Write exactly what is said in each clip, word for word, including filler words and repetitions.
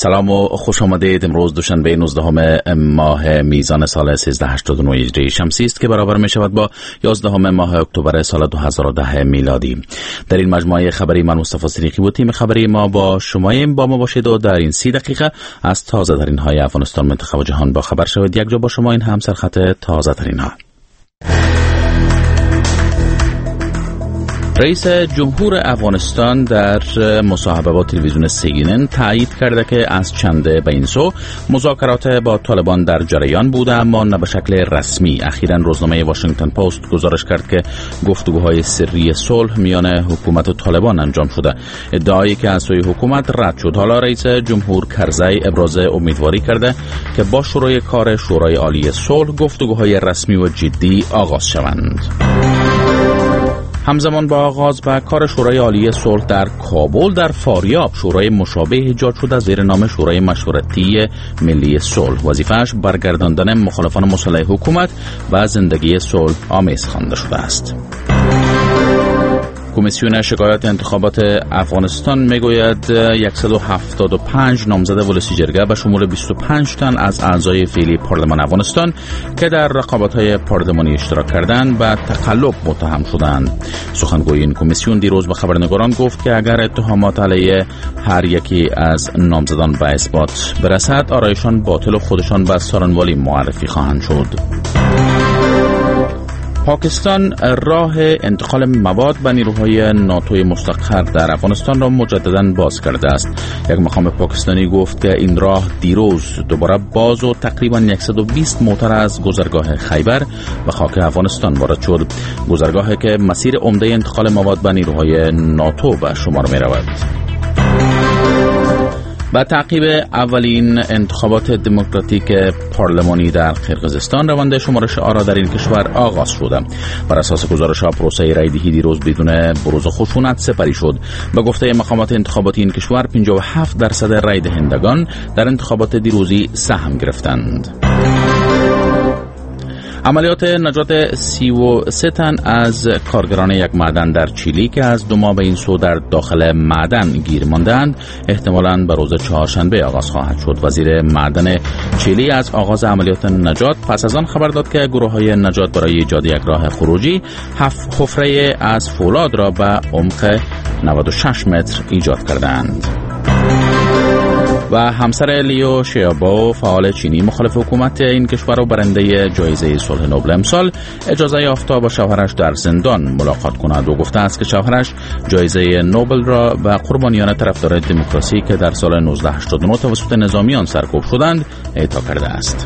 سلام و خوش آمدید. امروز دوشنبه نوزدهم ماه میزان سال سیزده هشتاد و نه هجری شمسی است که برابر می شود با یازدهم ماه اکتبر سال دو هزار و ده میلادی. در این مجموعه خبری من مصطفی صدیقی و تیم خبری ما با شماییم. با ما باشید و در این سی دقیقه از تازه ترین های افغانستان، منطقه و جهان با خبر شوید. یک جا با شما، این هم سرخط تازه ترین ها. رئیس جمهور افغانستان در مصاحبه با تلویزیون سی ان ان تایید کرده که از چند به این سو مذاکرات با طالبان در جریان بوده، اما نه به شکل رسمی. اخیراً روزنامه واشنگتن پست گزارش کرد که گفتگوهای سری صلح میان حکومت و طالبان انجام شده. ادعایی که از سوی حکومت رد شد. حالا رئیس جمهور کرزی ابراز امیدواری کرده که با شروع کار شورای عالی صلح گفتگوهای رسمی و جدی آغاز شوند. همزمان با آغاز به کار شورای عالی صلح در کابل، در فاریاب شورای مشابه ایجاد شده زیر نام شورای مشورتی ملی صلح. وظیفه‌اش برگرداندن مخالفان مسلح حکومت و زندگی صلح آمیز خوانده شده است. کمیسیون شکایات انتخابات افغانستان میگوید صد و هفتاد و پنج نامزد ولسی جرگه به شمول بیست و پنج تن از اعضای فعلی پارلمان افغانستان که در رقابت‌های پارلمانی اشتراک کردند به تقلب متهم شدند. سخنگوی این کمیسیون دیروز به خبرنگاران گفت که اگر اتهامات علیه هر یکی از نامزدان به اثبات برسد، آرایشان باطل و خودشان به سارنوالی معرفی خواهند شد. پاکستان راه انتقال مواد به نیروهای ناتوی مستقر در افغانستان را مجددا باز کرده است. یک مقام پاکستانی گفت که این راه دیروز دوباره باز و تقریبا صد و بیست موتر از گذرگاه خیبر به خاک افغانستان وارد شد. گذرگاهی که مسیر عمده انتقال مواد به نیروهای ناتو به شمار می رود. با تعقیب اولین انتخابات دموکراتیک پارلمانی در قرقیزستان، روند شمارش آرا در این کشور آغاز شده. بر اساس گزارش‌ها پروسه رای‌دهی دیروز بدون بروز و خشونت سپری شد. به گفته مقامات انتخاباتی این کشور پنجاه و هفت درصد رای دهندگان در انتخابات دیروزی سهم گرفتند. عملیات نجات سی و سه تن از کارگران یک معدن در چیلی که از دو ماه به این سو در داخل معدن گیر ماندند احتمالاً به روز چهارشنبه آغاز خواهد شد. وزیر معدن چیلی از آغاز عملیات نجات پس از آن خبر داد که گروه‌های نجات برای ایجاد یک راه خروجی هفت حفره از فولاد را به عمق نود و شش متر ایجاد کردند. و همسر لیو شیابو، فعال چینی مخالف حکومت این کشور و برنده جایزه صلح نوبل امسال، اجازه یافته با شوهرش در زندان ملاقات کند و گفته است که شوهرش جایزه نوبل را به قربانیان طرفدار دموکراسی که در سال نوزده هشتاد و نه توسط نظامیان سرکوب شدند اعطا کرده است.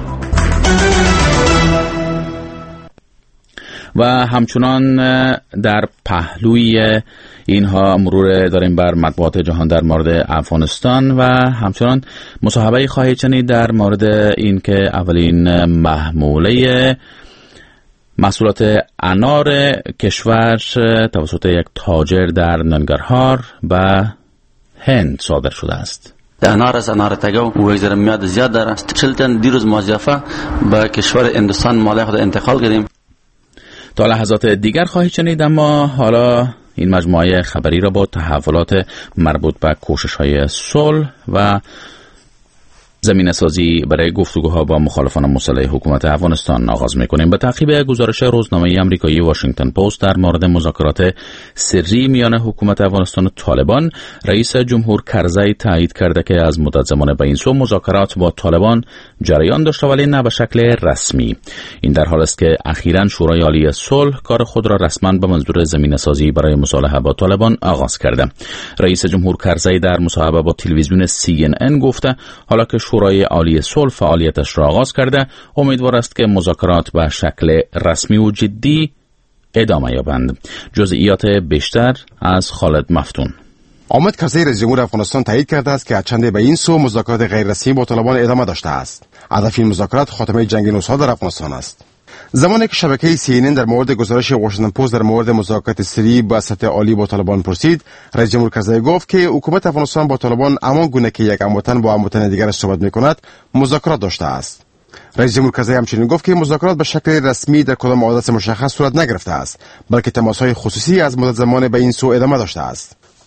و همچنان در پهلوی اینها مرور داریم بر مطبوعات جهان در مورد افغانستان و همچنان مصاحبه خواهید شنید در مورد این که اولین محموله محصولات انار کشور توسط یک تاجر در ننگرهار به هند صادر شده است. انار از انار تگو ویزر میاد زیاد داره. چلتن دیروز مازیافه به کشور هندوستان مال خود انتقال کردیم. تا لحظات دیگر خواهید شنید، اما حالا این مجموعه خبری را با تحولات مربوط به کوشش‌های صلح و زمینه سازی برای گفتگوها با مخالفان مسلح حکومت افغانستان آغاز می‌کنیم. به تعقیب گزارش روزنامه آمریکایی واشنگتن پست در مورد مذاکرات سری میان حکومت افغانستان و طالبان، رئیس جمهور کرزی تایید کرده که از مدت زمان به این سو مذاکرات با طالبان جریان داشته ولی نه به شکل رسمی. این در حالی است که اخیراً شورای عالی صلح کار خود را رسما به منظور زمینه سازی برای مصالحه با طالبان آغاز کرده. رئیس جمهور کرزی در مصاحبه با تلویزیون سی ان ان گفته حالا که شورای عالی صلح فعالیتش را آغاز کرده، امیدوار است که مذاکرات به شکل رسمی و جدی ادامه یابند. جزئیات بیشتر از خالد مفتون. حامد کرزی رئیس جمهور افغانستان تایید کرده است که از چند به این سو مذاکرات غیر رسمی با طالبان ادامه داشته است. هدف این مذاکرات خاتمه جنگ نو ساله در افغانستان است. زمانی که شبکه سی ان ان در مورد گزارش واشنگتن پست در مورد مذاکرات سری با سطح عالی با طالبان پرسید، رئیس جمهور کرزی گفت که حکومت افغانستان با طالبان همان گونه که یک هموطن با هموطن دیگر صحبت می‌کند مذاکرات داشته است. رئیس جمهور کرزی همچنین گفت که مذاکرات به شکل رسمی در کدام عادت مشخص صورت نگرفته است، بلکه تماس‌های خصوصی از مدت زمان به این سو ادامه داشته است.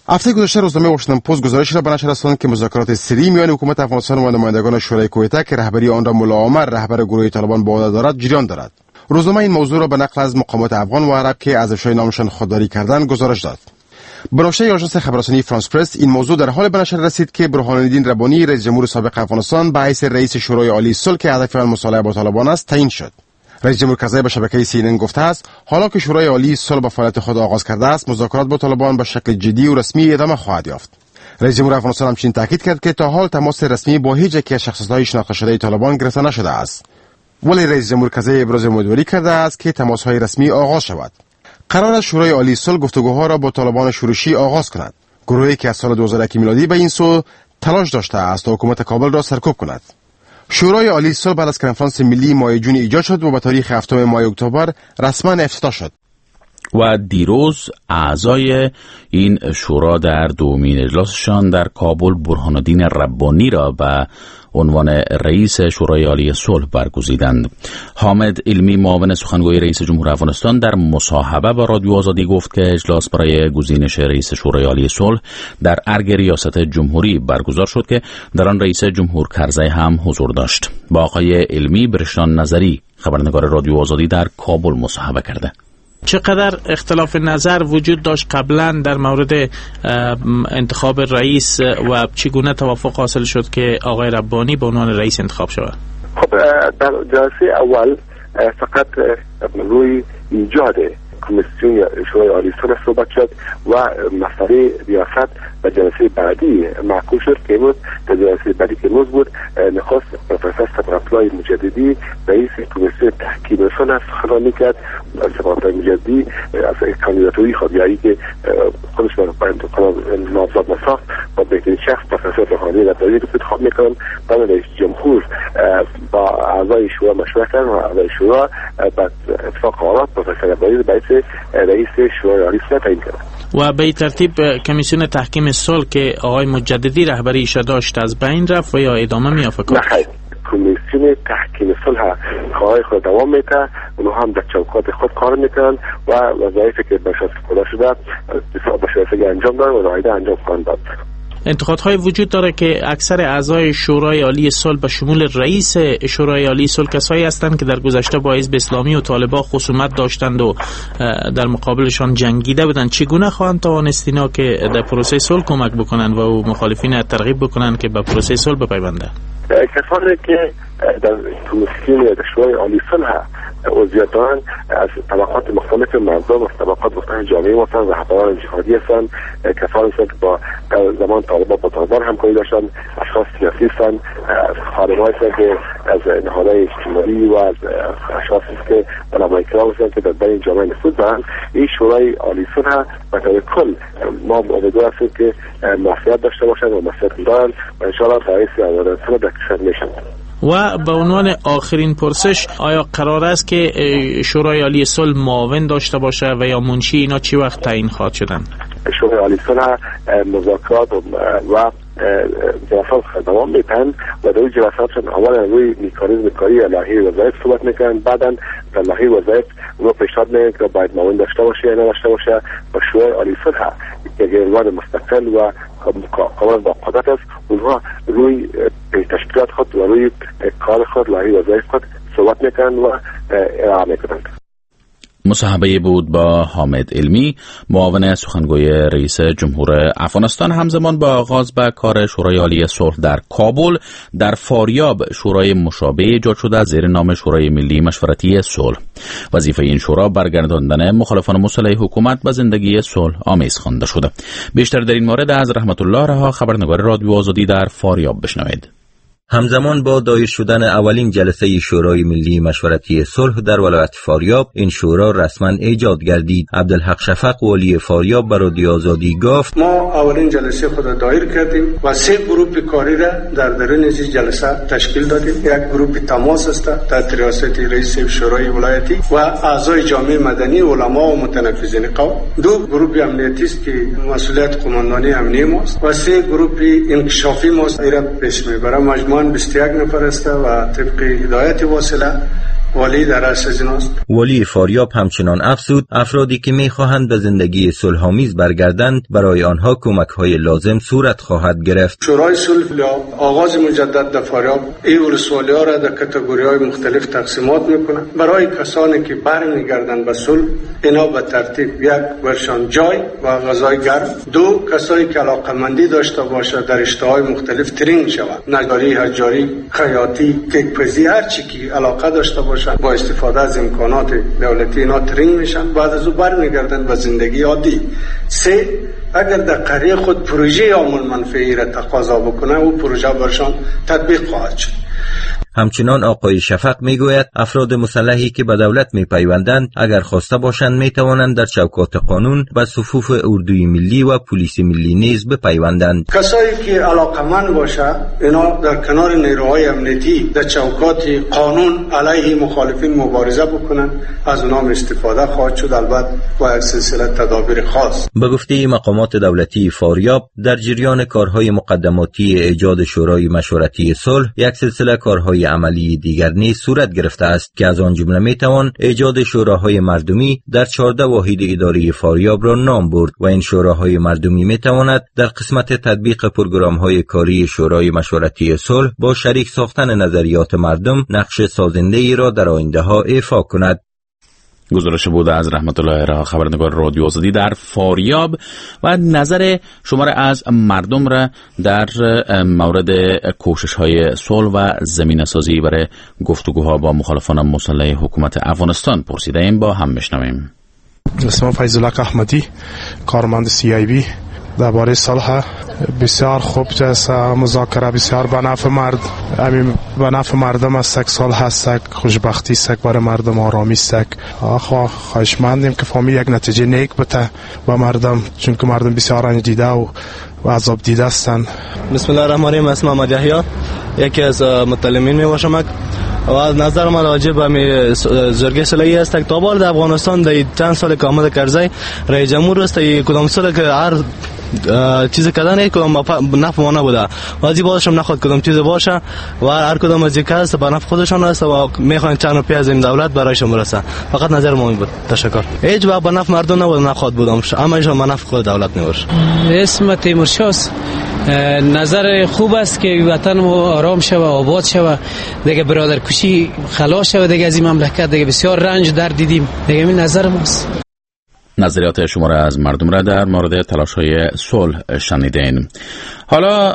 هفته گذشته روزنامه واشنگتن پست گزارش را به نشر رساند که مذاکرات سری میان حکومت افغانستان و نمایندگان شورای کویته که رهبری آن را ملا عمر رهبر گروه طالبان به عهده دارد جریان دارد. روزنامه این موضوع را به نقل از مقامات افغان و عرب که از افشای نامشان خودداری کردند گزارش داد. به نوشته آژانس خبررسانی فرانس پرس این موضوع در حال به نشر رسید که برهان الدین ربانی رئیس جمهور سابق افغانستان به حیث رئیس شورای عالی صلح که هدف آن مصالحه با طالبان است تعیین شد. رئیس جمهور کرزی به شبکه سی ان ان گفته است حالا که شورای عالی صلح به فعالیت خود آغاز کرده است مذاکرات با طالبان به شکل جدی و رسمی ادامه خواهد یافت. رئیس جمهور افغانستان همچنین تاکید کرد که تا حال تماس رسمی با هیچ یک از شخصیت‌های شناخته شده طالبان گرفته نشده است. ولی رئیس جمهور کرزی ابراز امیدواری کرده است که تماس‌های رسمی آغاز شود. قرار است شورای عالی صلح گفتگوها را با طالبان شروشی آغاز کند. گروهی که از سال دو هزار و یک میلادی به این سو تلاش داشته است تا حکومت کابل را سرکوب کند. شورای عالی صلح بعد از کنفرانس ملی ماه جون ایجاد شد و به تاریخ هفتم ماه اکتبر رسما افتتاح شد. و دیروز اعضای این شورا در دومین اجلاسشان در کابل برهان الدین ربانی را به عنوان رئیس شورای عالی صلح برگزیدند. حامد علمی معاون سخنگوی رئیس جمهور افغانستان در مصاحبه با رادیو آزادی گفت که اجلاس برای گزینش رئیس شورای عالی صلح در ارگ ریاست جمهوری برگزار شد که در آن رئیس جمهور کرزی هم حضور داشت. با آقای علمی برشتان نظری خبرنگار رادیو آزادی در کابل مصاحبه کرده. چقدر اختلاف نظر وجود داشت قبلا در مورد انتخاب رئیس و چگونه توافق حاصل شد که آقای ربانی به عنوان رئیس انتخاب شود؟ خب در جلسه اول فقط روی ایجاد کمیسیون شورای عالی صلح صحبت شد و مسئله ریاست و جلسه بعدی معقول شد که امروز در جلسه بعدی که امروز بود نخست پروفسور صبغت‌الله مجددی رئیس کمیسیون تحکیم صلح سخنرانی کرد. صبغت‌الله مجددی از کاندیداتوری خودیایی که خودش با انتخاب نامزد نساخت با بهترین شخص پروفسور روحانی را برای انتخاب میکنن. بعد رئیس جمهور با اعضای شورا مشورت کرد و اعضای شورا بعد اتفاق آمد پروفسور روحانی رئیس رئیس شورای عالی صلح تعیین کرد. و به ترتیب کمیسیون تحکیم صلح که آقای مجددی رهبریش داشت از بین رفت و یا ادامه می‌یافت؟ نه خیر، کمیسیون تحکیم صلح کارهای خود دوام میده، اونها هم در چوکات خود کار میکنن و وظایفی که برشان سپرده شده به شایستگی انجام دادن و رایده انجام خواهند داد. انتقادهای وجود داره که اکثر اعضای شورای عالی صلح به شمول رئیس شورای عالی صلح کسایی هستند که در گذشته با حزب اسلامی و طالبان خصومت داشتند و در مقابلشان جنگیده بودند. چگونه خواهند توانست اینا که در پروسه صلح کمک بکنن و مخالفین ترغیب بکنن که به پروسه صلح بپیوندند؟ کسانی که در کمیسیون شورای عالی صلح عضویت دارند از طبقات مختلف مردم، از طبقات مختلف جامعه هستند، رهبران جهادی هستند، کسانی هستند که با زمان طالبان با طالبان همکاری داشتند، اشخاص سیاسی هستند، خانم‌هایی هستند که از نهادهای اجتماعی و از اشخاصی که علمای کرام هستند که در بین جامعه نفوذ دارند. این شورای عالی صلح به طور کل ما امیدوار هستیم که موفقیت داشته باشند و موفقیت دارند و ان شاء الله رئیس عالی صلح در کشور میشن. و به عنوان آخرین پرسش، آیا قرار است که شورای عالی صلح معاون داشته باشه و یا منشی اینا چی وقت تعیین خواهد شدن؟ شورای عالی صلح مذاکرات و جلسات دوام میتن و در جلساتشون اولا روی مکانیزم کاری لایحه وظایف صحبت میکنن، بعدا در لایحه وظایف اونو پیشنهاد میکنن که باید معاون داشته باشه یا نداشته باشه و شورای عالی صلح یک ارگان مستقل و کاملا با قدرت است، اونها روی تشکیلات خود و روی کار خود لایحه وظایف خود صحبت میکنن و ارائه میکنن. مصاحبه بود با حامد علمی معاون سخنگوی رئیس جمهور افغانستان همزمان با آغاز به کار شورای عالی صلح در کابل. در فاریاب شورای مشابه ایجاد شده زیر نام شورای ملی مشورتی صلح. وظیفه این شورا برگرداندن مخالفان مسلح حکومت به زندگی صلح آمیز خوانده شده. بیشتر در این مورد از رحمت الله رها خبرنگار رادیو آزادی در فاریاب بشنوید. همزمان با دایر شدن اولین جلسه شورای ملی مشورتی صلح در ولایت فاریاب، این شورا رسما ایجاد گردید. عبدالحق شفق والی فاریاب به رادیو آزادی گفت: ما اولین جلسه خود دایر کردیم و سه گروه کاری را در درون این جلسه تشکیل دادیم. یک گروه تماس است تحت ریاست رئیس شورای ولایتی و اعضای جامعه مدنی، علما و متنفذین قوم. دو گروه امنیتی است که مسئولیت قماندانی امنیه ماست و سه گروه انکشافی ماست. ایران پیش میبرم مجموعاً بیست و یک نفر است و طبق هدایت واصله ولی در اساس ایناست. ولی فاریاب همچنان افزود افرادی که میخواهند به زندگی صلح‌آمیز برگردند برای آنها کمک‌های لازم صورت خواهد گرفت. شورای صلح آغاز مجدد در فاریاب این ولسوالی‌ها را در کاتگوری‌های مختلف تقسیمات میکنه. برای کسانی که برمیگردند به صلح اینا به ترتیب یک ورشان جای و غذای گرم، دو کسایی که علاقمندی داشته باشه در رشته‌های مختلف ترینگ شوند، نجاری، حجاری، خیاطی، کیک‌پزی، هر چی که علاقه داشته باشه با استفاده از امکانات دولتی اینا ترینگ میشن، بعد از او برمیگردند به زندگی عادی. سه اگر در قریه خود پروژه عامل منفعی را تقاضا بکنه او پروژه برشان تطبیق خواهد شد. همچنان آقای شفق میگوید افراد مسلحی که به دولت میپیوندند اگر خواسته باشند میتوانند در چوکات قانون به صفوف اردوی ملی و پلیس ملی نیز بپیوندند. کسایی که علاقمند باشه اینا در کنار نیروهای امنیتی در چوکات قانون علیه مخالفین مبارزه بکنند، از اونها استفاده خواهد شد، البته با یک سلسله تدابیر خاص. به گفته مقامات دولتی فاریاب در جریان کارهای مقدماتی ایجاد شورای مشورتی صلح یک سلسله کارهای عملی دیگر نیز صورت گرفته است که از آن جمله میتوان ایجاد شوراهای مردمی در چهارده واحد اداری فاریاب را نام برد و این شوراهای مردمی میتواند در قسمت تطبیق پروگرام‌های کاری شورای مشورتی صلح با شریک ساختن نظریات مردم نقش سازنده ای را در آینده ها ایفا کند. گزارش بوده از رحمت الله را خبرنگار رادیو آزادی در فاریاب و نظر شماره از مردم را در مورد کوشش های صلح و زمینه سازی برای گفتگوها با مخالفان مسلح حکومت افغانستان پرسیده ایم، با هم بشنویم. اسمم فیض‌الله احمدی، کارمند سی ای بی. درباره صلح بسیار خوب است، مذاکره بسیار به نفع مرد همین به نفع مردم است، صلح است، خوشبختی است برای مردم، آرامی است. آخه خواهشمندیم که فهمی یک نتیجه نیک بده به مردم، چون که مردم بسیار رنج دیده و و عذاب دیده هستند. بسم الله الرحمن الرحیم. اسمم محمد یحیی، یکی از متعلمین می باشم و از نظر من راجع به می زرگه صلحی است که تا بار در افغانستان در چند سال که آمده کرزی رئیس جمهور است کدام سال که هر چیز کردن کدام نفع ما نبوده و از این بازش هم نخواد کدام چیز باشه و هر کدام از یک است به نفع خودشان است و میخوان چند روپیه از این دولت برایشون برسه. فقط نظر ما بود. تشکر. هیچ وقت به نفع مردم نبود، نخواد بودم اما ایشان به نفع خود دولت میبرش. اسم تیمورشاست. نظر خوب است که وطن ما آرام شود، آباد شود، دیگه برادر کشی خلاص شود دیگه از این مملکت، دیگه بسیار رنج در دیدیم، دیگه این نظر ماست. نظریات شما را از مردم را در مورد تلاش‌های صلح شنیدین. حالا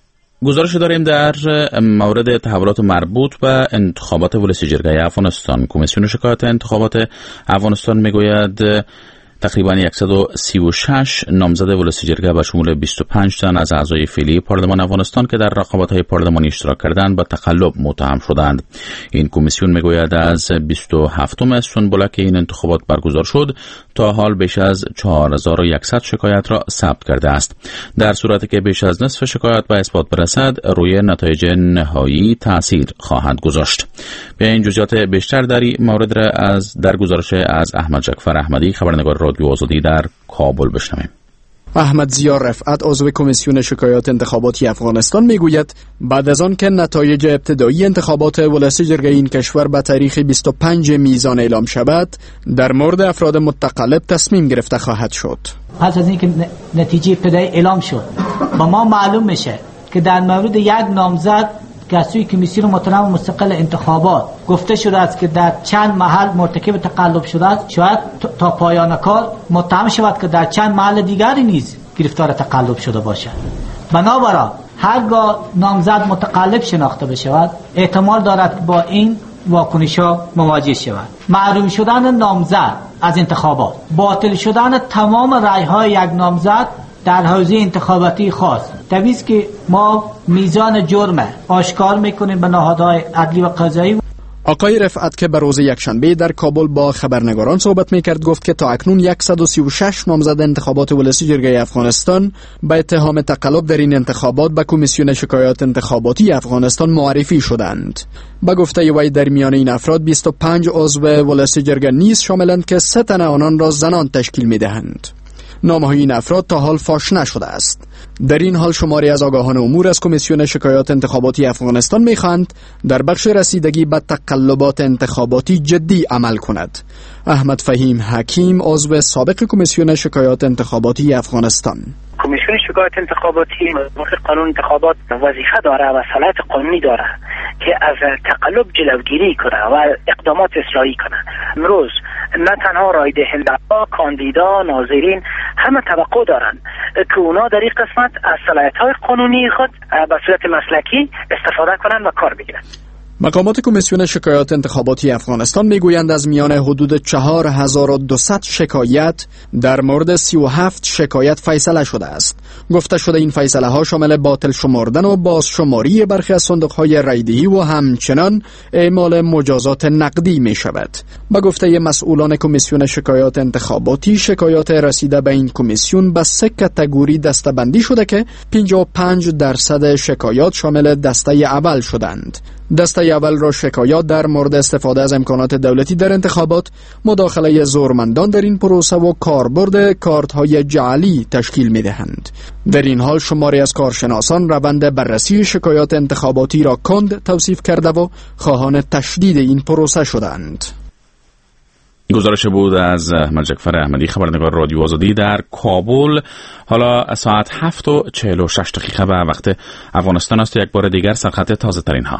گزارش داریم در مورد تحولات مربوط به انتخابات ولسی جرگه افغانستان. کمیسیون شکایات انتخابات افغانستان میگوید تقریبا صد و سی و شش نامزد ولسی جرگه به شمول بیست و پنج تن از اعضای فعلی پارلمان افغانستان که در رقابت‌های پارلمانی اشتراک کردند با تقلب متهم شدند. این کمیسیون میگوید از بیست و هفتم سنبله که این انتخابات برگزار شد تا حال بیش از چهار هزار و صد شکایت را ثبت کرده است. در صورتی که بیش از نصف شکایت به اثبات برسد روی نتایج نهایی تاثیر خواهد گذاشت. به این جزئیات بیشتر در این مورد را از در گزارش از احمد جعفر احمدی خبرنگار رادیو آزادی در کابل بشنویم. احمد ضیا رفعت عضو کمیسیون شکایات انتخاباتی افغانستان میگوید بعد از آن که نتایج ابتدایی انتخابات ولسی جرگه این کشور به تاریخ بیست و پنجم میزان اعلام شود در مورد افراد متقلب تصمیم گرفته خواهد شد. پس از اینکه نتیجه ابتدایی اعلام شد با ما معلوم میشه که در مورد یک نامزد که از سوی کمیسیون محترم مستقل انتخابات گفته شده است که در چند محل مرتکب تقلب شده است، شاید تا پایان کار متهم شود که در چند محل دیگری نیز گرفتار تقلب شده باشد. بنابراین هرگاه نامزد متقلب شناخته بشود احتمال دارد که با این واکنش‌ها مواجه شود. محروم شدن نامزد از انتخابات، باطل شدن تمام رأی‌های یک نامزد در حوزه انتخاباتی خاص، طبیعی که ما میزان جرم آشکار میکنیم به نهادهای عدلی و قضایی. آقای رفعت که به روز یکشنبه در کابل با خبرنگاران صحبت میکرد گفت که تا اکنون صد و سی و شش نامزد انتخابات ولسی جرگه افغانستان به اتهام تقلب در این انتخابات به کمیسیون شکایات انتخاباتی افغانستان معرفی شدند. با گفته وی در میان این افراد بیست و پنج عضو ولسی جرگه نیز شاملند که سه تن آنان را زنان تشکیل میدهند. نام‌های این افراد تا حال فاش نشده است. در این حال شماری از آگاهان امور از کمیسیون شکایات انتخاباتی افغانستان می‌خواهند در بخش رسیدگی به تقلبات انتخاباتی جدی عمل کند. احمد فهیم حکیم، عضو سابق کمیسیون شکایات انتخاباتی افغانستان: کمیسیون شکایات انتخاباتی مطابق قانون انتخابات وظیفه داره و صلاحیت قانونی داره که از تقلب جلوگیری کنه و اقدامات اصلاحی کنه. امروز نه تنها رای دهنده‌ها، کاندیدا، ناظرین همه توقع دارن که اونا در این قسمت از صلاحیت‌های قانونی خود به صورت مسلکی استفاده کنن و کار بگیرن. مقامات کمیسیون شکایات انتخاباتی افغانستان میگویند از میان حدود چهار هزار و دویست شکایت در مورد سی و هفت شکایت فیصله شده است. گفته شده این فیصله ها شامل باطل شمردن و بازشماری برخی از صندوق های رایدهی و همچنان اعمال مجازات نقدی می شود. با گفته مسئولان کمیسیون شکایات انتخاباتی، شکایات رسیده به این کمیسیون به سه کاتگوری دسته‌بندی شده که پنجاه و پنج درصد شکایات شامل دسته اول شدند. دسته اول را شکایات در مورد استفاده از امکانات دولتی در انتخابات، مداخله زورمندان در این پروسه و کاربرد کارت‌های جعلی تشکیل می‌دهند. در این حال شماری از کارشناسان روند بررسی شکایات انتخاباتی را کند توصیف کرده و خواهان تشدید این پروسه شدند. گزارش بود از احمد جعفر احمدی، خبرنگار رادیو آزادی در کابل. حالا ساعت هفت و چهل و شش دقیقه و وقت افغانستان است. یک بار دیگر سرخط تازه ترین ها.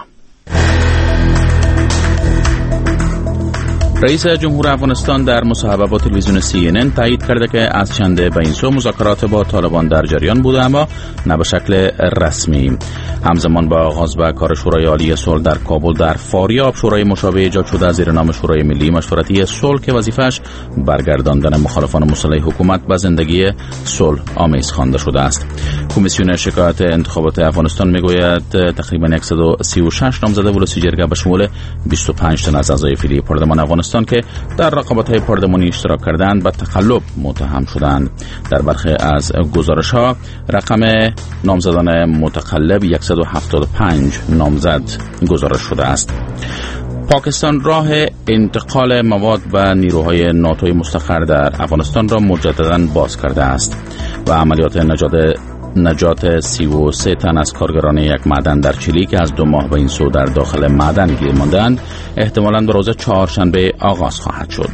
رئیس جمهور افغانستان در مصاحبه با تلویزیون سی ان ان تایید کرده که از چند به این سو مذاکرات با طالبان در جریان بوده، اما نه به شکل رسمی. همزمان با آغاز به کار شورای عالی صلح در کابل، در فاریاب شورای مشابه ایجاد شده زیر نام شورای ملی مشورتی صلح که وظیفه‌اش برگرداندن مخالفان مسلح حکومت به زندگی صلح آمیز خوانده شده است. کمیسیون شکایات انتخابات افغانستان میگوید تقریبا صد و سی و شش نامزد ولسی جرگه به شمول بیست و پنج تن از اعضای فعلی پارلمان افغانستان که در رقابت‌های پارلمانی اشتراک کردند به تقلب متهم شدند. در برخی از گزارش‌ها رقم نامزدان متقلب صد و هفتاد و پنج نامزد گزارش شده است. پاکستان راه انتقال مواد و نیروهای ناتوی مستقر در افغانستان را مجدداً باز کرده است و عملیات نجات نجات سی و سه تن از کارگران یک معدن در چیلی که از دو ماه به این سو در داخل معدن گیر ماندند احتمالاً به روز چهارشنبه آغاز خواهد شد.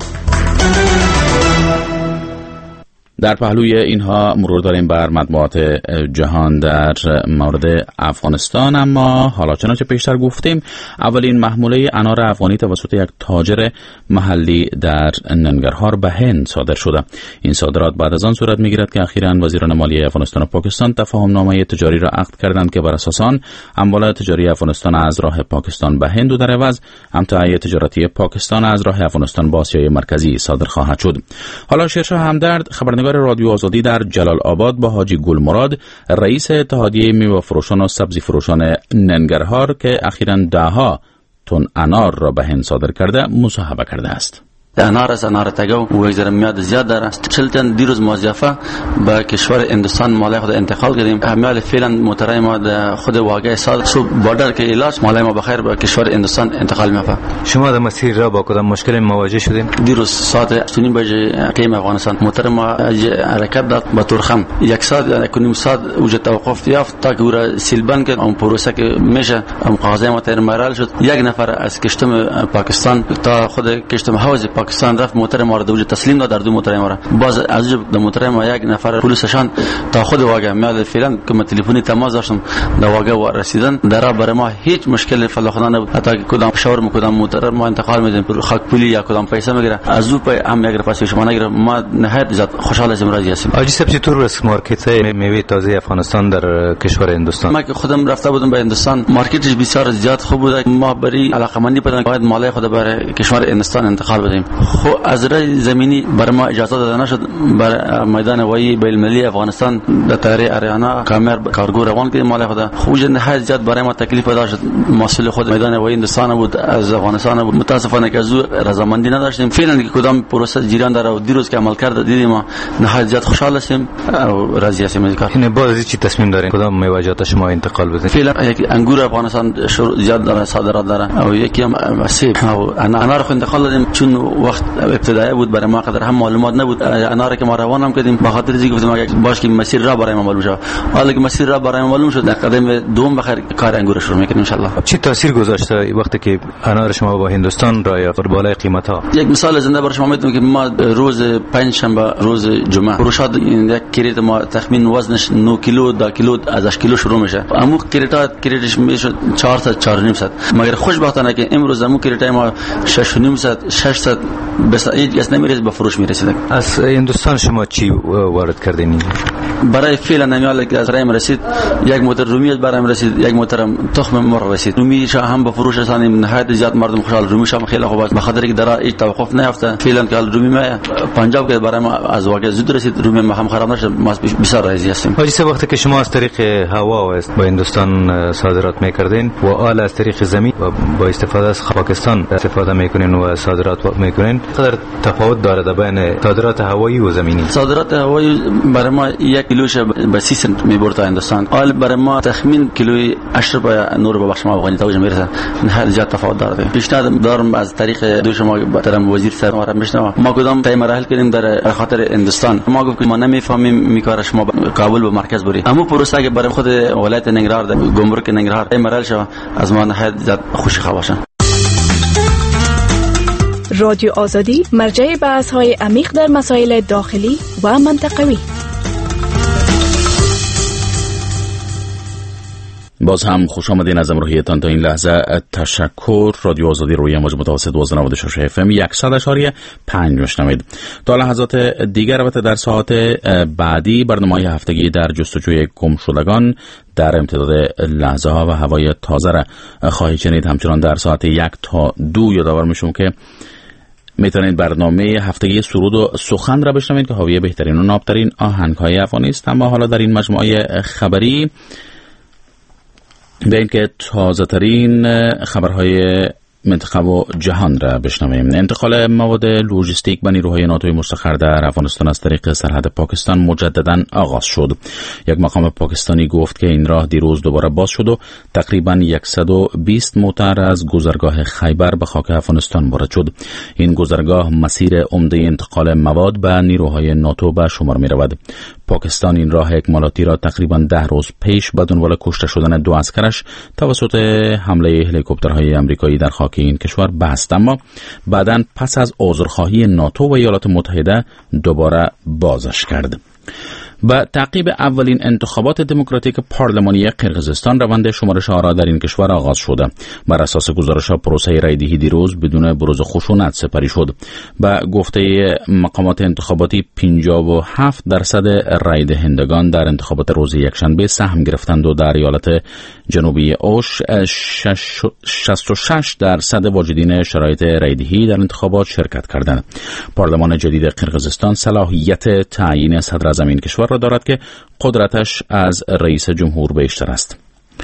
در پهلوی اینها مرور داریم بر مطبوعات جهان در مورد افغانستان، اما حالا چنانچه پیشتر گفتیم اولین محموله انار افغانی توسط یک تاجر محلی در ننگرهار به هند صادر شده. این صادرات بعد از آن صورت میگیرد که اخیراً وزیران مالیه افغانستان و پاکستان تفاهم نامه تجاری را عقد کردند که بر اساس آن اموال تجاری افغانستان از راه پاکستان به هند و در عوض امتیاز تجارتی پاکستان از راه افغانستان به آسیای مرکزی صادر خواهد شد. حالا شیرشاه همدرد، خبرنگار رادیو آزادی در جلال آباد، با حاجی گلمراد، رئیس اتحادیه میوه فروشان و سبزی فروشان ننگرهار که اخیراً ده ها تن انار را به هند صادر کرده مصاحبه کرده است. انار از انار تگو و یک ذره میاد زیاد داره. چلتن دیروز مازیافه به کشور هندوستان مال خود انتقال کردیم. امیال فعلا محترم ما خود واقع سال سو بردر که علاج مال ما بخیر به کشور هندوستان انتقال میافه. شما در مسیر را با کدام مشکل مواجه شدیم؟ دیروز ساعت هشت و نیم بجه قیم افغانستان محترم ما حرکت داد با تورخم. یک ساعت کنیم ساعت وجود توقف یافت تا که او را سیلبان کرد. اون پروسه که میشه اون قاضی ما تر مرال شد. یک نفر از کشتم پاکستان تا خود کشتم حوض پاکستان رفت محترم ما را دوجه تسلیم داد. در دو محترم را باز از دو محترم ما یک نفر پلیسشان تا خود واقع میاد فعلا که ما تلفنی تماس داشتم در واقع و رسیدن در برای ما هیچ مشکل فلاخوان نبود. حتی که کدام شاور ما کدام محترم ما انتقال میدیم خاک پولی یا کدام پیسه میگیره از او پای هم اگر پس شما نگیره ما نهایت زیاد خوشحال هستیم راضی هستیم. آجی سب چطور است مارکت میوه تازه افغانستان در کشور هندوستان؟ ما که خودم رفته بودم به هندوستان مارکتش بسیار زیاد خوب بود. ما بری علاقمندی بدن باید مال خود برای کشور هندوستان انتقال بدیم. خب از راه زمینی برای ما اجازه داده نشد. بر میدان وایی بین المللی افغانستان در طریق اریانا کامر کارگو روان کردیم مال خود. خوج نهایت زیاد برای ما تکلیف داشت. مسئول خود میدان وایی هندوستان بود، از افغانستان بود. متاسفانه که از رضامندی نداشتیم. فعلا که کدام پروسه جریان داره و دیروز که عمل کرد دیدیم ما نهایت زیاد خوشحال هستیم و راضی هستیم از کار. این باز چی تصمیم دارین کدام میوه‌جات شما انتقال بدین؟ فعلا یک انگور افغانستان زیاد داره صادرات داره و یکی هم سیب و انار خو انتقال دادیم چون وقت ابتدایی بود برای ما قدر هم معلومات نبود. انار که ما روانم کردیم به خاطر اینکه گفتیم باش که مسیر را برای ما معلوم شد. حالا که مسیر را برای ما معلوم شد در قدم دوم بخیر کار انگور شروع میکنیم ان شاء الله. چه تاثیر گذاشته وقتی که انار شما با هندوستان را یافت بالای قیمت ها؟ یک مثال زنده برای شما میگم که ما روز پنج شنبه روز جمعه فروشات یک کریت ما تخمین وزنش نه کیلو دا کیلو از هشت کیلو شروع میشه. امو کریتا کریتش میشه چهارصد چهار و نیم صد. مگر خوشبختانه که امروز امو کریتا ما شش و نیم صد ششصد بس هیچ کس نمیرسه به فروش میرسید. از هندوستان شما چی وارد کردین؟ برای فعلا نمیال که از رایم رسید یک موتر رومی برایم رسید، یک موتر تخم مرغ رسید. رومی شاه هم به فروش رسانیم، نهایت زیاد مردم خوشحال. رومی شاه خیلی خوب است به خاطر اینکه در هیچ توقف نیافته. فعلا که رومی ما پنجاب که برای ما از واقع زود رسید، رومی ما هم خراب نشد. ما بسیار راضی هستیم. حاجی سه وقتی که شما از طریق هوا است با هندوستان صادرات میکردین و آل از طریق زمین و با استفاده از پاکستان استفاده میکنین و صادرات میکنین، قدر تفاوت داره بین صادرات هوایی و زمینی؟ صادرات هوایی برای ما یک کیلوش به سی سنت میبرد هندوستان. آل برای ما تخمین کیلوی هشت روپیه نور به بخش ما افغانی توجه میرسه. نه زیاد تفاوت داره. پیشنهاد دارم از طریق دو شما محترم وزیر صاحب ما را میشنوم. ما کدام تای مراحل کردیم در خاطر هندوستان. ما گفت که ما نمیفهمیم میکار شما کابل به مرکز بری. اما پروسه که برای خود ولایت ننگرهار در گمرک ننگرهار تای مراحل شو از ما نهایت زیاد خوشی خواشن. رادیو آزادی مرجع بحث‌های عمیق در مسائل داخلی و منطقوی. باز هم خوش آمدین از امروحیتان. تا این لحظه تشکر. رادیو آزادی روی موج متوسط دویست و نود و شش اف ام صد اشاری پنج میشنوید. تا لحظات دیگر البته در ساعت بعدی برنامه‌های هفتگی در جستجوی گم شدگان در امتداد لحظه ها و هوای تازه را خواهید شنید. همچنان در ساعت یک تا دو یادآور میشم که میتونید برنامه هفتگی سرود و سخن را بشنوید که حاوی بهترین و نابترین آهنگ‌های افغانی است. اما حالا در این مجموعه خبری به این که تازه ترین خبرهای منطقه و جهان را بشنویم. انتقال مواد لوجستیک به نیروهای ناتوی مستقر در افغانستان از طریق سرحد پاکستان مجددا آغاز شد. یک مقام پاکستانی گفت که این راه دیروز دوباره باز شد و تقریبا صد و بیست موتر از گذرگاه خیبر به خاک افغانستان وارد شد. این گذرگاه مسیر عمده انتقال مواد به نیروهای ناتو به شمار می رود. پاکستان این راه اکمالاتی را تقریبا ده روز پیش به دنبال کشته شدن دو عسکرش توسط حمله هلیکوپترهای آمریکایی در خاک این کشور بست، اما بعداً پس از عذرخواهی ناتو و ایالات متحده دوباره بازش کرد. با تعقیب اولین انتخابات دموکراتیک پارلمانی قرقیزستان روند شمارش آرا در این کشور آغاز شده. بر اساس گزارش‌ها پروسه رایدهی دیروز بدون بروز خشونت سپری شد. با گفته مقامات انتخاباتی پنجاه و هفت درصد رای دهندگان در انتخابات روز یکشنبه سهم گرفتند و در ایالت جنوبی اوش شصت و شش درصد واجدین شرایط رایدهی در انتخابات شرکت کردند. پارلمان جدید قرقیزستان صلاحیت تعیین صدر اعظم این کشور را دارد که قدرتش از رئیس جمهور بیشتر است.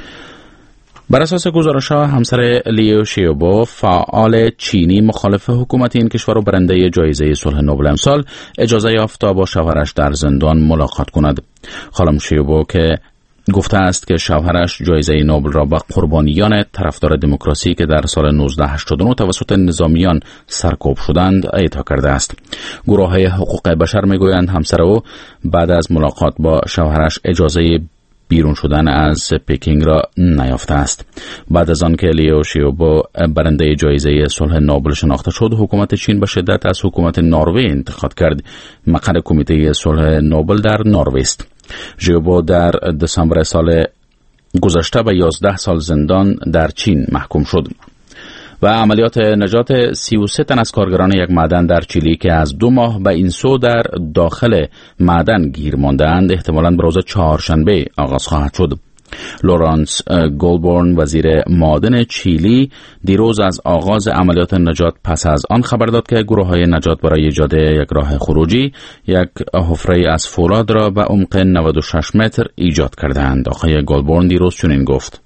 بر اساس گزارش‌ها همسر لیو شیوبو فعال چینی مخالف حکومت این کشور و برنده جایزه صلح نوبل امسال اجازه یافت تا با شوهرش در زندان ملاقات کند. خانم شیوبو که گفته است که شوهرش جایزه نوبل را به قربانیان طرفدار دموکراسی که در سال نوزده هشتاد و نه توسط نظامیان سرکوب شدند اعطا کرده است. گروه‌های حقوق بشر میگویند همسر او بعد از ملاقات با شوهرش اجازه بیرون شدن از پکینگ را نیافته است. بعد از آن که لیو شیوبو برنده جایزه صلح نوبل شناخته شد، حکومت چین به شدت از حکومت نروژ انتقاد کرد. مقر کمیته صلح نوبل در نروژ است. ژیوبو در دسامبر سال گذشته به یازده سال زندان در چین محکوم شد. و عملیات نجات سی و سه تن از کارگران یک معدن در چیلی که از دو ماه به این سو در داخل معدن گیر مانده‌اند احتمالاً به روز چهارشنبه آغاز خواهد شد. لورانس گولبورن وزیر معادن چیلی دیروز از آغاز عملیات نجات پس از آن خبر داد که گروه‌های نجات برای ایجاد یک راه خروجی یک حفره از فولاد را به عمق نود و شش متر ایجاد کردند. آقای گولبورن دیروز چنین گفت: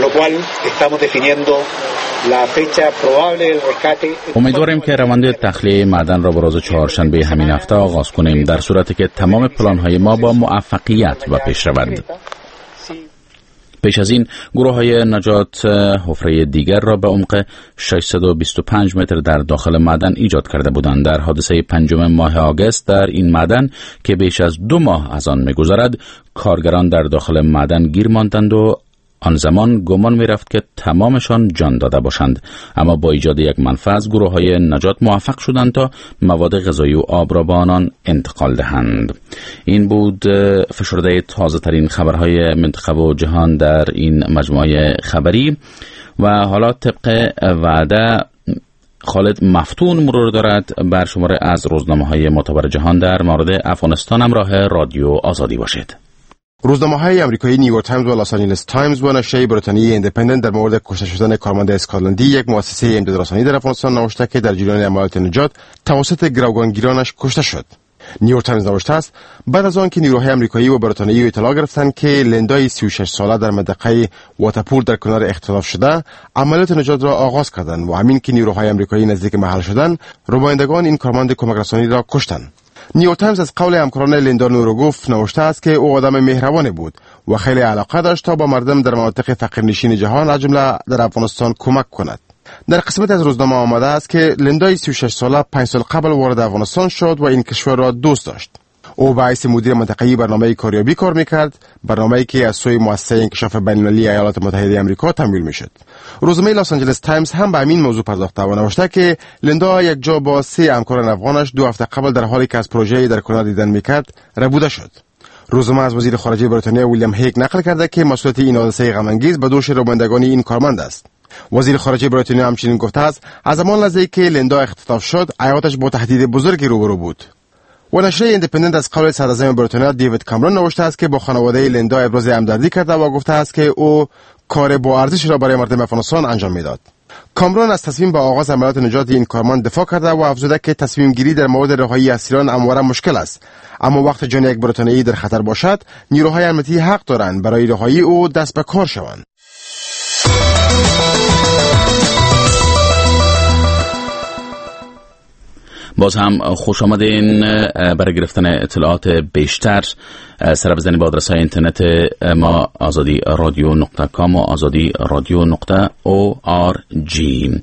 امیدواریم که روند تخلیه معدن را به روز چهارشنبه همین هفته آغاز کنیم، در صورتی که تمام پلان‌های ما با موفقیت و پیش رود. پیش از این گروه های نجات حفره دیگر را به عمق ششصد و بیست و پنج متر در داخل معدن ایجاد کرده بودند. در حادثه پنجم ماه آگوست در این معدن که بیش از دو ماه از آن می‌گذرد، کارگران در داخل معدن گیر ماندند و آن زمان گمان می رفت که تمامشان جان داده باشند، اما با ایجاد یک منفذ گروه های نجات موفق شدند تا مواد غذایی و آب را به آنان انتقال دهند. این بود فشرده تازه ترین خبرهای منطقه و جهان در این مجموعه خبری و حالا طبق وعده خالد مفتون مرور دارد بر شماره از روزنامه های معتبر جهان در مورد افغانستان. همراه رادیو آزادی باشید. روزنامه‌های آمریکایی نیویورک تایمز و لس آنجلس تایمز و نشریه بریتانیایی ایندیپندنت در مورد کشته شدن کارمند اسکاتلندی، یک مؤسسه امدادرسانی در افغانستان، نوشته که در جریان عملیات نجات توسط گروگانگیرانش کشته شد. نیویورک تایمز نوشته است بعد از آن که نیروهای آمریکایی و بریتانیایی اطلاع گرفتند که لندای سی و شش ساله در منطقه واتاپور در کنار اختلاف شده، عملیات نجات را آغاز کردند و همین که نیروهای آمریکایی نزدیک محل شدند، ربایندگان این کارمند کمک رسانی را کشتند. نیویورک تایمز از قول همکاران لندا نوروگوف نوشته است که او آدم مهربانی بود و خیلی علاقه داشت تا با مردم در مناطق فقیرنشین جهان از جمله در افغانستان کمک کند. در قسمت از روزنامه آمده است که لندای سی و شش ساله پنج سال قبل وارد افغانستان شد و این کشور را دوست داشت. او به حیث مدیر منطقه‌ای برنامه کاریابی کار می‌کرد، برنامه‌ای که از سوی مؤسسه انکشاف بین‌المللی ایالات متحده آمریکا تمویل می‌شد. روزنامه لس آنجلس تایمز هم به همین موضوع پرداخته و نوشته که لندا یک جا با سه همکاران افغانش دو هفته قبل در حالی که از پروژه‌ای در کنار دیدن می‌کرد ربوده شد. روزنامه از وزیر خارجه بریتانیا ویلیام هیک نقل کرده که مسئولیت این حادثه غم‌انگیز به دوش ربایندگان این کارمند است. وزیر خارجه بریتانیا همچنین گفته است از همان لحظه‌ای که لندا اختطاف شد، حیاتش با تهدید بزرگی روبرو بود. و نشریه ایندیپندنت از قول صدراعظم بریتانیا دیوید کامرون نوشته است که با خانواده لندا ابراز همدردی کرده و گفته است که او کار با ارزش را برای مردم افغانستان انجام میداد. کامرون از تصمیم به آغاز عملیات نجات این کارمند دفاع کرده و افزوده که تصمیم گیری در مورد رهایی اسیران همواره مشکل است، اما وقت جان یک بریتانیایی در خطر باشد، نیروهای امنیتی حق دارند برای رهایی او دست به کار شوند. باز هم خوش آمدین. برای گرفتن اطلاعات بیشتر سر بزنید به آدرس های اینترنت ما آزادی رادیو نقطه کام و آزادی رادیو نقطه او آر جی.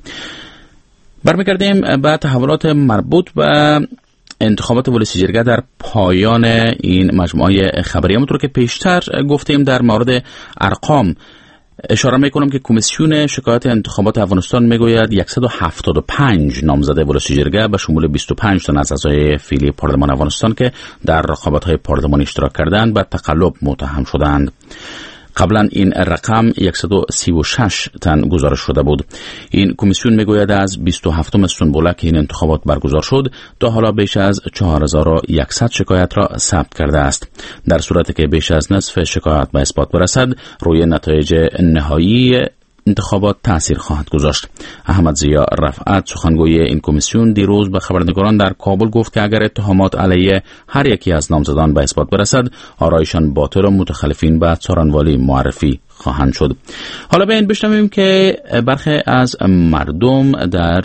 برمیگردیم به تحولات مربوط به انتخابات ولسی جرگه در پایان این مجموعه خبری. همونطور که پیشتر گفتیم در مورد ارقام اشاره میکنم که کمیسیون شکایت انتخابات افغانستان میگوید صد و هفتاد و پنج نامزد ولسی جرگه به شمول بیست و پنج تن از اعضای فعلی پارلمان افغانستان که در رقابت‌های پارلمانی اشتراک کردند به تقلب متهم شدند. قبلا این رقم صد و سی و شش تن گزارش شده بود. این کمیسیون میگوید از بیست و هفتم سنبوله که این انتخابات برگزار شد تا حالا بیش از چهار هزار و صد شکایت را ثبت کرده است. در صورتی که بیش از نصف شکایت به اثبات برسد، روی نتایج نهایی انتخابات تأثیر خواهد گذاشت. احمد ضیا رفعت سخنگوی این کمیسیون دیروز به خبرنگاران در کابل گفت که اگر اتهامات علیه هر یکی از نامزدان به اثبات برسد، آرایشان باطل و متخلفین به څارنوالی معرفی خواهند شد. حالا به این بشنویم که برخی از مردم در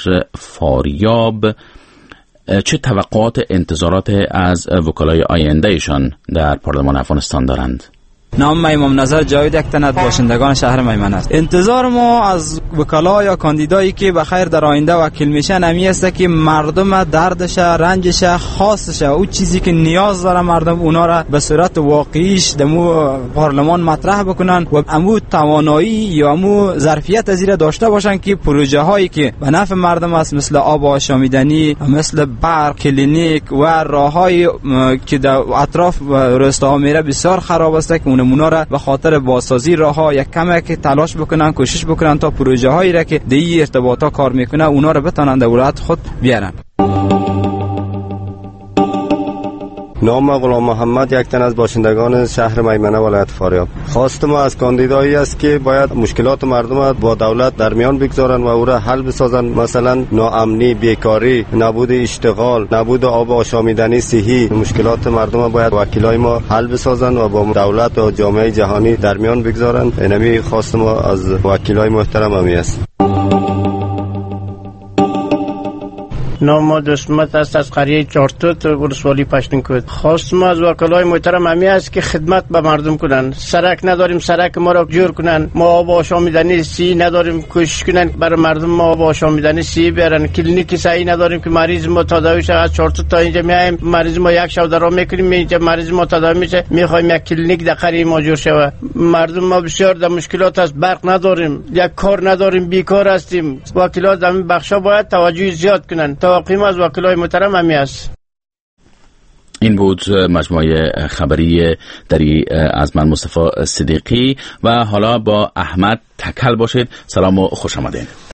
فاریاب چه توقعات انتظارات از وکلای آیندهشان در پارلمان افغانستان دارند. نام من امام نظر جاوید یک تن از باشندگان شهر میمن است. انتظار ما از وکلا یا کاندیدایی که بخیر در آینده وکیل میشن همی است که مردم دردش، رنجش، خاصش، او چیزی که نیاز داره مردم اونا را به صورت واقعیش دمو پارلمان مطرح بکنن و امو توانایی یا امو ظرفیت از این داشته باشن که پروژه هایی که به نفع مردم است مثل آب آشامیدنی، مثل برق، کلینیک و راههای که در اطراف روستاها میره بسیار خراب است که نمونه را به خاطر بازسازی راهها یک کمک تلاش بکنن، کوشش بکنن تا پروژه هایی را که در این ارتباطات کار میکنه اونا را بتونن در ولایت خود بیارن. نام غلام محمد یک تن از باشندگان شهر میمنه ولایت فاریاب. خواست ما از کاندیدایی است که باید مشکلات مردم با دولت در میان بگذارن و او را حل بسازن، مثلا ناامنی، بیکاری، نبود اشتغال، نبود آب آشامیدنی صحی، مشکلات مردم باید وکیلای ما حل بسازن و با دولت و جامعه جهانی در میان بگذارن. اینمی خواست ما از وکیلای محترم همی است. نام ما دستمت است از قریه چارتوت ولسوالی پشتونکوت. خواست ما از وکلای محترم همی است که خدمت به مردم کنن. سرک نداریم، سرک ما را جور کنن. ما آب آشامیدنی سی نداریم، کوشش کنن برای مردم ما آب آشامیدنی سی بیارن. کلینیک صحیح نداریم که مریض ما تداوی شه. از چارتوت تا اینجا میایم، مریض ما یک شب درام میکنیم، اینجا مریض ما تداوی میشه، میخوایم یک کلینیک در قریه ما جور شه. مردم ما بسیار در مشکلات است، برق نداریم، یک کار نداریم، بیکار هستیم. وکیلات در این بخشا باید توجه زیاد کنن. توقع ما از وکلای محترم همی است. این بود مجموعه خبری دری از من مصطفی صدیقی و حالا با احمد تکل باشید. سلام و خوش آمدین.